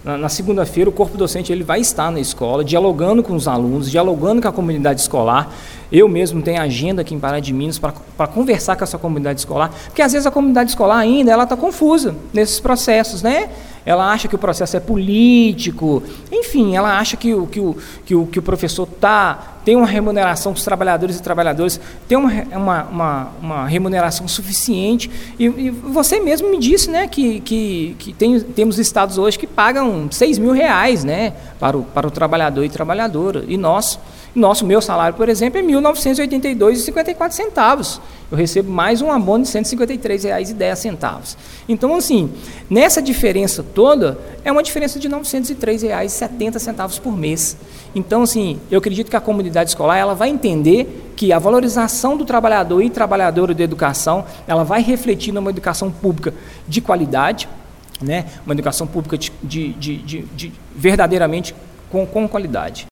Na segunda-feira, o corpo docente ele vai estar na escola, dialogando com os alunos, dialogando com a comunidade escolar. Eu mesmo tenho agenda aqui em Pará de Minas para conversar com essa comunidade escolar, porque às vezes a comunidade escolar ainda está confusa nesses processos, né? Ela acha que o processo é político, enfim, ela acha que o professor tem uma remuneração, que os trabalhadores e trabalhadoras têm uma remuneração suficiente. E você mesmo me disse, né, que temos estados hoje que pagam R$6.000, né, para o trabalhador e trabalhadora. E meu salário, por exemplo, é R$ 1.982,54. Eu recebo mais um abono de R$ 153,10. Então, assim, nessa diferença toda, é uma diferença de R$ 903,70 por mês. Então, assim, eu acredito que a comunidade escolar ela vai entender que a valorização do trabalhador e trabalhadora da educação, ela vai refletir numa educação pública de qualidade, né? Uma educação pública de verdadeiramente com qualidade.